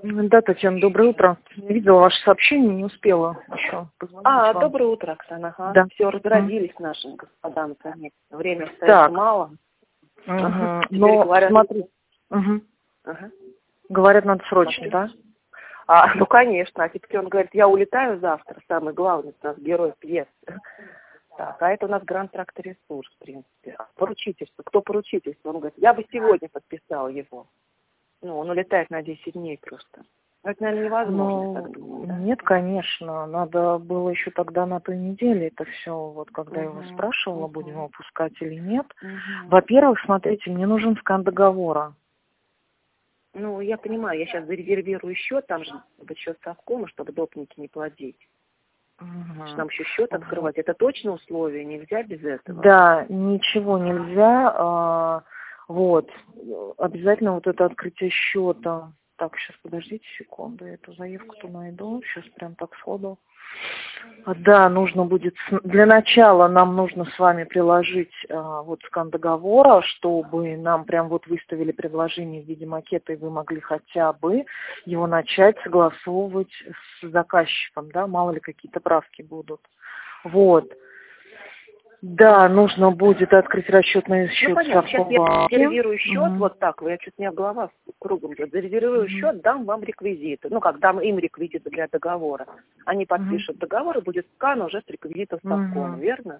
Да, Татьяна, доброе утро. Не видела ваше сообщение, не успела еще позвонить вам. Доброе утро, Оксана. Ага. Да. Все, разгородились нашим господам. Время остается мало. Но говорят... смотри. Ага. Говорят, надо срочно, да? Ну, конечно. А теперь он говорит, я улетаю завтра, самый главный у нас герой пьесы. Так, а это у нас Гранд Тракт Ресурс, в принципе. Поручительство. Кто поручительство? Он говорит, я бы сегодня подписал его. Ну, он улетает на 10 дней просто. Это, наверное, невозможно, так думаю, да? Нет, конечно. Надо было еще тогда на той неделе это все, вот когда я его спрашивала, будем его пускать или нет. Во-первых, смотрите, мне нужен скан договора. Ну, я понимаю, я сейчас зарезервирую счет, там же счет совкома, чтобы допники не платить. Нам еще счет открывать. Это точно условие, нельзя без этого? Да, ничего нельзя. Вот. Обязательно вот это открытие счета. Так, сейчас подождите секунду, я эту заявку-то найду. Сейчас прям так сходу. Да, нужно будет, для начала нам нужно с вами приложить вот скан договора, чтобы нам прям вот выставили предложение в виде макета, и вы могли хотя бы его начать согласовывать с заказчиком, да, мало ли какие-то правки будут. Вот. Да, нужно будет открыть расчетный счет. Ну, понятно, сейчас я резервирую счет, вот так, я чуть не голова кругом идет. Зарезервирую счет, дам вам реквизиты. Ну, как, дам им реквизиты для договора. Они подпишут договор, и будет скан уже с реквизитом совкома, верно?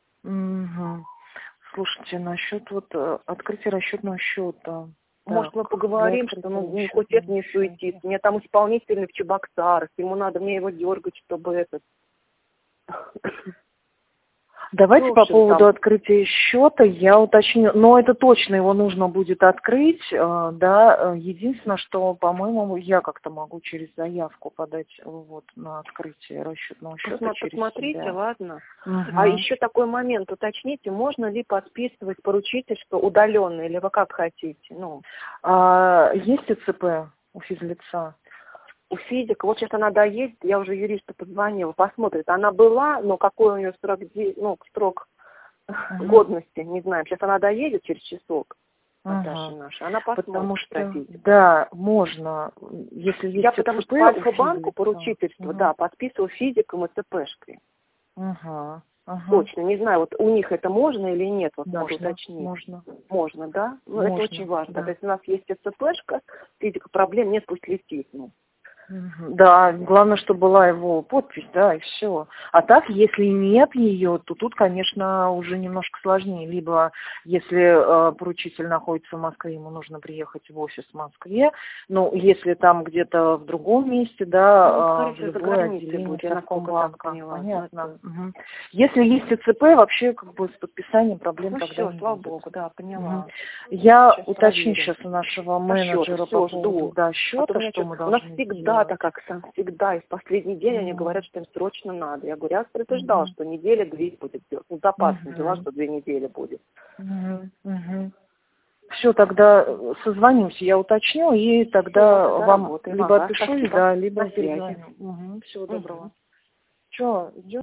Слушайте, насчет вот открытия расчетного счета. Может, мы поговорим, что не хочет не суетиться. Мне там исполнительный в Чебоксарах, ему надо мне его дергать, чтобы этот... Давайте по поводу открытия счета я уточню, но это точно его нужно будет открыть, да, единственное, что, по-моему, я как-то могу через заявку подать вот на открытие расчетного счета. Посмотрите, себя. Ладно. А еще такой момент, уточните, можно ли подписывать поручительство удаленно, или вы как хотите? Ну. Есть ИЦП у физлица? У физика, вот сейчас она доедет, я уже юристу позвонила, посмотрит. Она была, но какой у нее срок годности, не знаем. Сейчас она доедет через часок, Наташа наша, она посмотрит. Потому что, да, можно, если есть я потому что по Альфа-банку поручительство, да, подписывал физиком и ЦПшкой. Точно, не знаю, вот у них это можно или нет, вот надо уточнить. Можно, да? Ну, это очень важно. Да. То есть у нас есть ЦПшка, физика, проблем нет, пусть летит, ну. Да, главное, чтобы была его подпись, да, и все. А так, если нет ее, то тут, конечно, уже немножко сложнее. Либо, если поручитель находится в Москве, ему нужно приехать в офис в Москве. Ну, если там где-то в другом месте, да, в любое отделение Совкомбанка. Понятно. Если есть ИЦП, вообще, как бы, с подписанием проблем тогда все, не слава будет. богу, да, поняла. Я уточню сейчас у нашего менеджера по поводу счета, что мы должны делать. Всегда так, как всегда, и в последний день они говорят, что им срочно надо. Я говорю, я предупреждала, что неделя-две будет. Ну, запасом взяла, что 2 недели будет. Все, тогда созвонимся, я уточню, и тогда вам либо отпишу, да, либо перезвоню. Всего доброго. Что, идем?